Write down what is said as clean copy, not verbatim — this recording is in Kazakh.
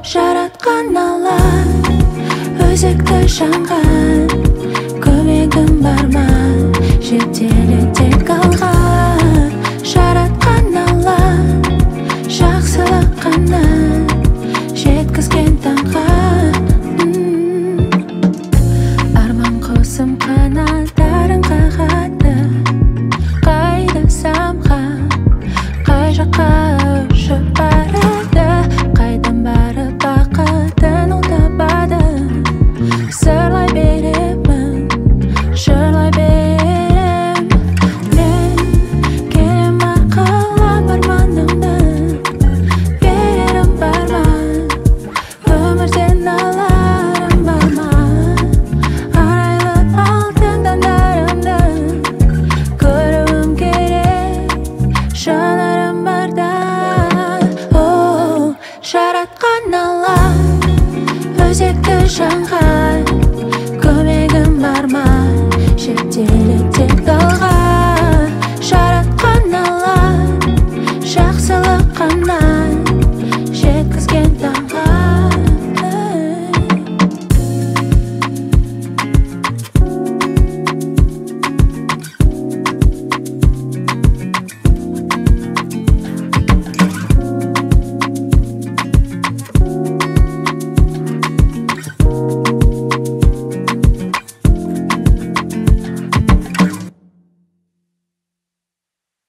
жаратқан алла өзекті жанған, көмегім бар ма жетелі тек алған. Жаратқан алла жақсылық қана жеткізген таңға. Арман құсым қанаттарын қағады, қайда самғап, қай жаққа ұшып барады, қайдан барып бақытын ол табады. Сырлай беремін, жырлай берем, мен келем арқалап арманымды, берерім бар ма, өмірден аларым бар ма, арайлы алтын таңдарымды көруім керек жанарым барда. О, жаратқан алла өзекті жанған, көмегім бар ма жетелі